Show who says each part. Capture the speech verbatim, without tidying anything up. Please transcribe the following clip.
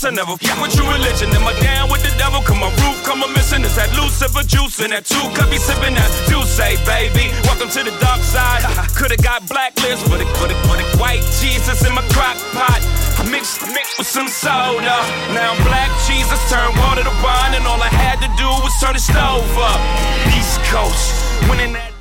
Speaker 1: I never fuck with your religion. Am I down with the devil? Come my roof, come a missing. Is that Lucifer juice in that two cup be sipping that juice, baby? Welcome to the dark side. Coulda got blacklist, but it, but it, but it, white Jesus in my crock pot. Mixed, mixed with some soda. Now black Jesus turned water to wine, and all I had to do was turn the stove up. East Coast, winning that.